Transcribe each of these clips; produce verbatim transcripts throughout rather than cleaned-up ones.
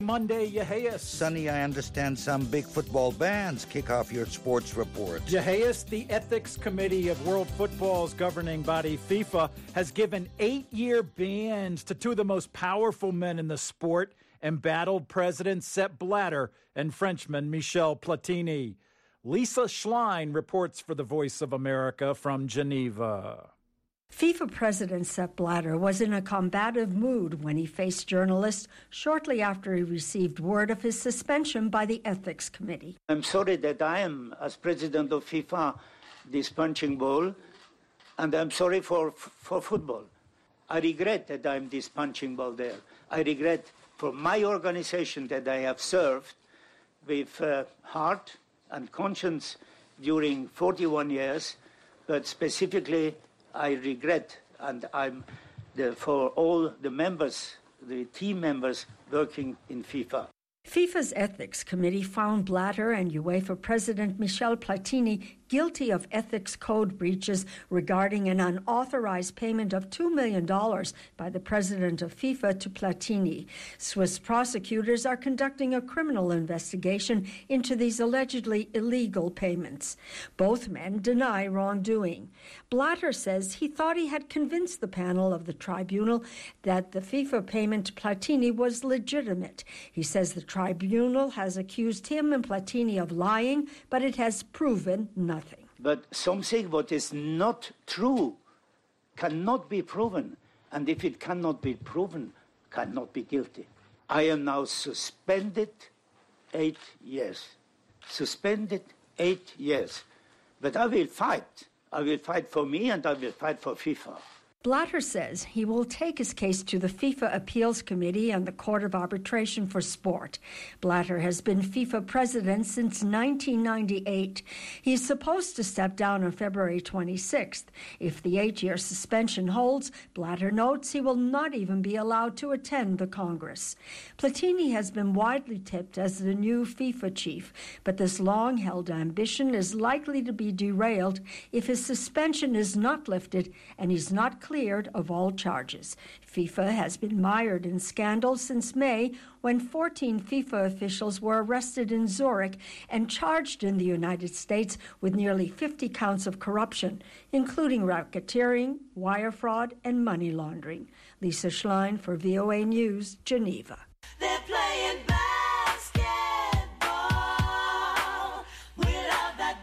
Monday, Yeheis. Sonny, I understand some big football bans. Kick off your sports report. Yeheis, the Ethics Committee of World Football's governing body, FIFA, has given eight-year bans to two of the most powerful men in the sport, embattled President Sepp Blatter and Frenchman Michel Platini. Lisa Schlein reports for the Voice of America from Geneva. FIFA President Sepp Blatter was in a combative mood when he faced journalists shortly after he received word of his suspension by the Ethics Committee. I'm sorry that I am, as president of FIFA, this punching ball, and I'm sorry for for football. I regret that I'm this punching ball there. I regret for my organization that I have served with uh, heart and conscience during forty-one years, but specifically I regret, and I'm the, for all the members, the team members working in FIFA. FIFA's Ethics Committee found Blatter and UEFA President Michel Platini guilty of ethics code breaches regarding an unauthorized payment of two million dollars by the president of FIFA to Platini. Swiss prosecutors are conducting a criminal investigation into these allegedly illegal payments. Both men deny wrongdoing. Blatter says he thought he had convinced the panel of the tribunal that the FIFA payment to Platini was legitimate. He says the tribunal has accused him and Platini of lying, but it has proven nothing. But something what is not true cannot be proven, and if it cannot be proven, cannot be guilty. I am now suspended eight years. Suspended eight years. But I will fight. I will fight for me and I will fight for FIFA. Blatter says he will take his case to the FIFA Appeals Committee and the Court of Arbitration for Sport. Blatter has been FIFA president since nineteen ninety-eight. He is supposed to step down on February twenty-sixth. If the eight-year suspension holds, Blatter notes he will not even be allowed to attend the Congress. Platini has been widely tipped as the new FIFA chief, but this long-held ambition is likely to be derailed if his suspension is not lifted and he's not cleared of all charges. FIFA has been mired in scandal since May, when fourteen FIFA officials were arrested in Zurich and charged in the United States with nearly fifty counts of corruption, including racketeering, wire fraud, and money laundering. Lisa Schlein for V O A News, Geneva. They're playing basketball. We love that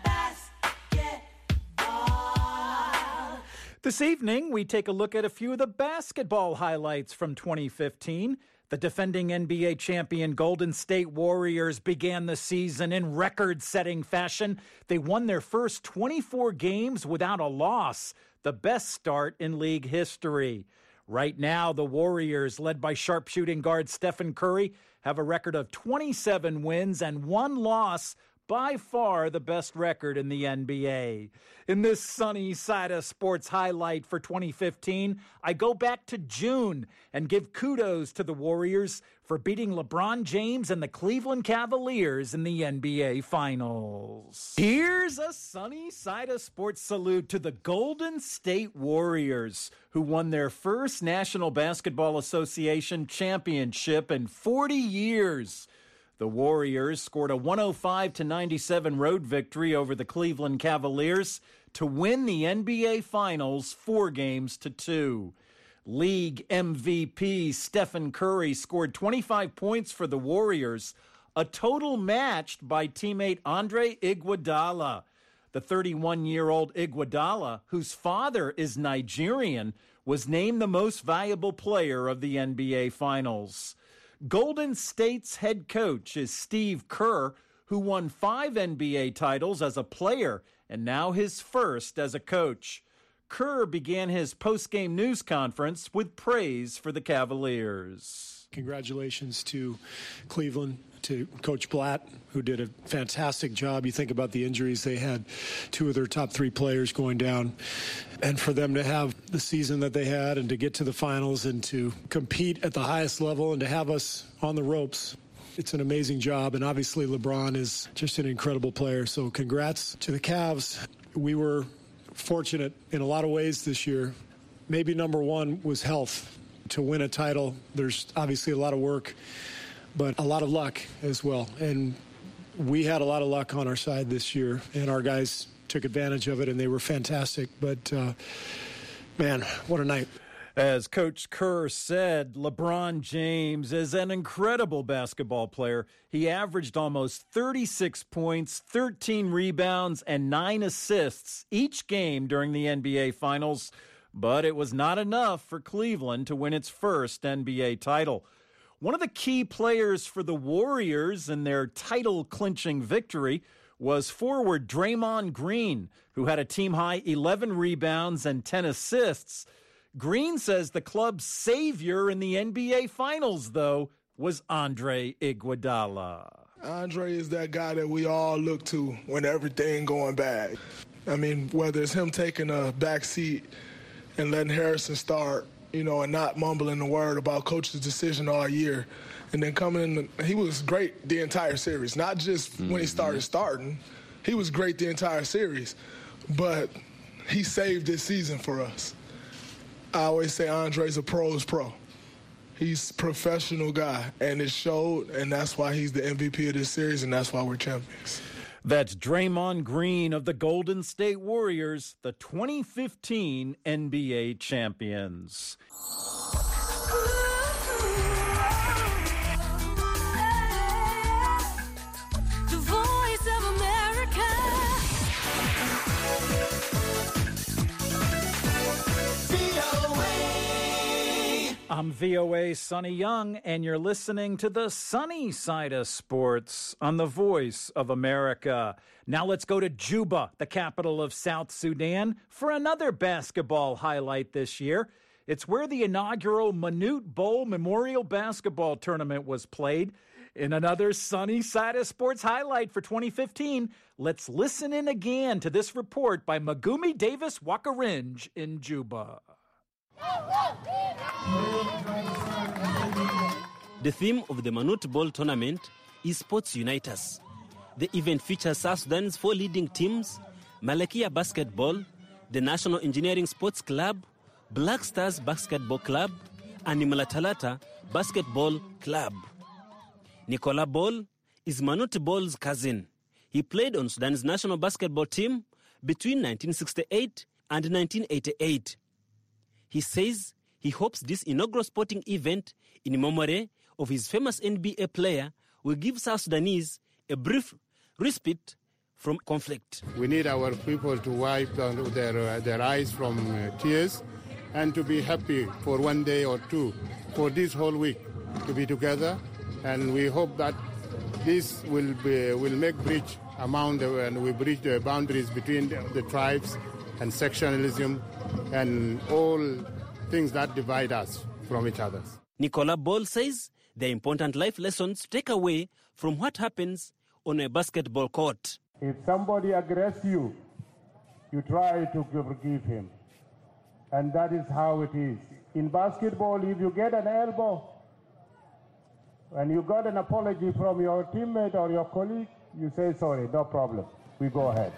basketball. This evening, we take a look at a few of the basketball highlights from twenty fifteen. The defending N B A champion Golden State Warriors began the season in record-setting fashion. They won their first twenty-four games without a loss, the best start in league history. Right now, the Warriors, led by sharpshooting guard Stephen Curry, have a record of twenty-seven wins and one loss, by far the best record in the N B A. In this sunny side of sports highlight for twenty fifteen, I go back to June and give kudos to the Warriors for beating LeBron James and the Cleveland Cavaliers in the N B A Finals. Here's a sunny side of sports salute to the Golden State Warriors, who won their first National Basketball Association championship in forty years. The Warriors scored a one oh five to ninety-seven road victory over the Cleveland Cavaliers to win the N B A Finals four games to two. League M V P Stephen Curry scored twenty-five points for the Warriors, a total matched by teammate Andre Iguodala. The thirty-one-year-old Iguodala, whose father is Nigerian, was named the most valuable player of the N B A Finals. Golden State's head coach is Steve Kerr, who won five N B A titles as a player and now his first as a coach. Kerr began his post-game news conference with praise for the Cavaliers. Congratulations to Cleveland, to Coach Blatt, who did a fantastic job. You think about the injuries they had, two of their top three players going down. And for them to have the season that they had and to get to the finals and to compete at the highest level and to have us on the ropes, it's an amazing job. And obviously LeBron is just an incredible player. So congrats to the Cavs. We were fortunate in a lot of ways this year. Maybe number one was health. To win a title, there's obviously a lot of work, but a lot of luck as well. And we had a lot of luck on our side this year, and our guys took advantage of it, and they were fantastic. But, uh, man, what a night. As Coach Kerr said, LeBron James is an incredible basketball player. He averaged almost thirty-six points, thirteen rebounds, and nine assists each game during the N B A Finals. But it was not enough for Cleveland to win its first N B A title. One of the key players for the Warriors in their title-clinching victory was forward Draymond Green, who had a team-high eleven rebounds and ten assists. Green says the club's savior in the N B A Finals, though, was Andre Iguodala. Andre is that guy that we all look to when everything going bad. I mean, whether it's him taking a back seat and letting Harrison start, you know, and not mumbling the word about coach's decision all year. And then coming in, he was great the entire series, not just mm-hmm. when he started starting. He was great the entire series, but he saved this season for us. I always say Andre's a pro's pro. He's a professional guy, and it showed, and that's why he's the M V P of this series, and that's why we're champions. That's Draymond Green of the Golden State Warriors, the twenty fifteen N B A champions. The voice of America. I'm V O A's Sonny Young, and you're listening to the sunny side of sports on the Voice of America. Now let's go to Juba, the capital of South Sudan, for another basketball highlight this year. It's where the inaugural Manute Bol Memorial Basketball Tournament was played. In another sunny side of sports highlight for twenty fifteen, let's listen in again to this report by Magumi Davis Wakarinj in Juba. The theme of the Manute Bol tournament is Sports Unite Us. The event features South Sudan's four leading teams: Malakia Basketball, the National Engineering Sports Club, Black Stars Basketball Club, and Nimala Talata Basketball Club. Nicola Bol is Manute Bol's cousin. He played on Sudan's national basketball team between nineteen sixty-eight and nineteen eighty-eight. He says he hopes this inaugural sporting event in memory of his famous N B A player will give South Sudanese a brief respite from conflict. We need our people to wipe their, uh, their eyes from uh, tears and to be happy for one day or two, for this whole week, to be together. And we hope that this will be, will make bridge among the, and we bridge the boundaries between the, the tribes and sectionalism and all things that divide us from each other. Nicola Bol says there are important life lessons to take away from what happens on a basketball court. If somebody aggressors you, you try to forgive him. And that is how it is. In basketball, if you get an elbow and you got an apology from your teammate or your colleague, you say, sorry, no problem. We go ahead.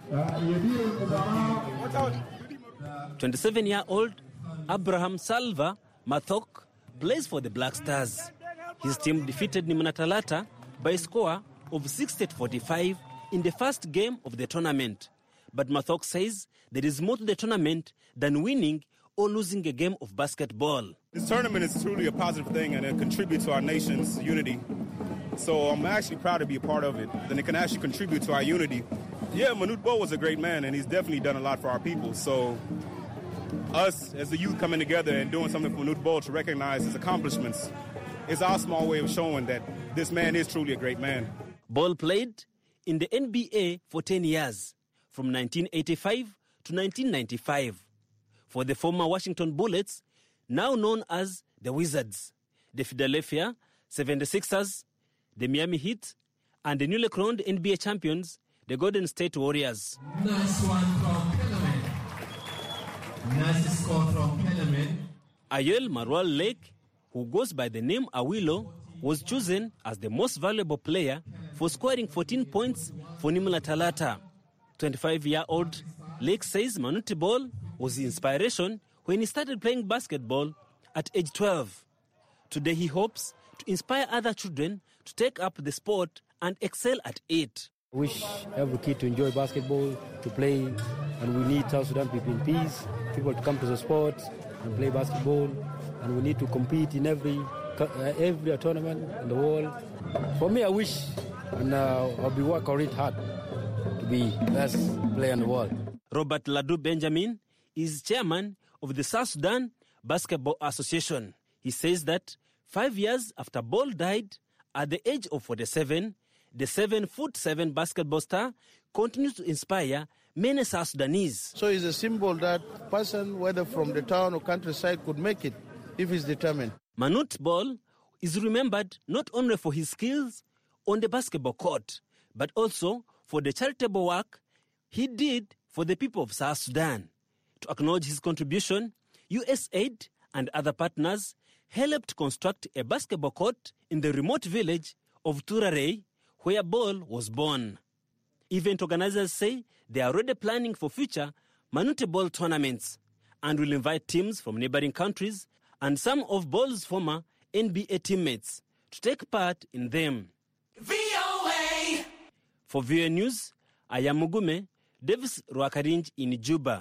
twenty-seven-year-old Abraham Salva Mathok plays for the Black Stars. His team defeated Nimana Talata by a score of sixty to forty-five in the first game of the tournament. But Mathok says there is more to the tournament than winning or losing a game of basketball. This tournament is truly a positive thing, and it contributes to our nation's unity. So I'm actually proud to be a part of it, and it can actually contribute to our unity. Yeah, Manute Bol was a great man, and he's definitely done a lot for our people. So us, as the youth, coming together and doing something for Manute Bol to recognize his accomplishments is our small way of showing that this man is truly a great man. Bol played in the N B A for ten years, from nineteen eighty-five to nineteen ninety-five, for the former Washington Bullets, now known as the Wizards, the Philadelphia seventy-sixers, the Miami Heat, and the newly crowned N B A champions, the Golden State Warriors. Nice one from Kellerman. Nice score from Kellerman. Ayel Marwal Lake, who goes by the name Awilo, was chosen as the most valuable player for scoring fourteen points for Nimala Talata. twenty-five-year-old Lake says Manute Bol was the inspiration when he started playing basketball at age twelve. Today he hopes to inspire other children to take up the sport and excel at it. I wish every kid to enjoy basketball, to play, and we need South Sudan people in peace, people to come to the sport and play basketball, and we need to compete in every uh, every tournament in the world. For me, I wish, and uh, I'll be working it hard to be best player in the world. Robert Ladu Benjamin is chairman of the South Sudan Basketball Association. He says that five years after Ball died, at the age of forty-seven, the seven foot seven basketball star continues to inspire many South Sudanese. So it's a symbol that person, whether from the town or countryside, could make it if he's determined. Manute Ball is remembered not only for his skills on the basketball court, but also for the charitable work he did for the people of South Sudan. To acknowledge his contribution, U S A I D and other partners helped construct a basketball court in the remote village of Turarey, where Ball was born. Event organizers say they are already planning for future Manute Ball tournaments and will invite teams from neighboring countries and some of Ball's former N B A teammates to take part in them. V O A! For V O A News, I am Mugume, Davis Rwakarinj in Juba.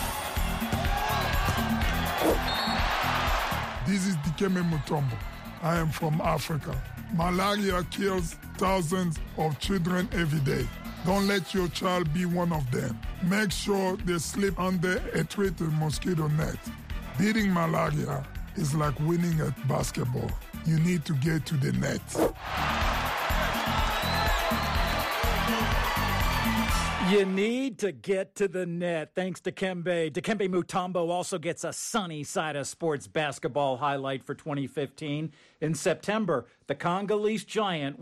This is Dikeme Mutombo. I am from Africa. Malaria kills thousands of children every day. Don't let your child be one of them. Make sure they sleep under a treated mosquito net. Beating malaria is like winning at basketball. You need to get to the net. You need to get to the net. Thanks to Dikembe. Dikembe Mutombo also gets a sunny side of sports basketball highlight for twenty fifteen. In September, the Congolese giant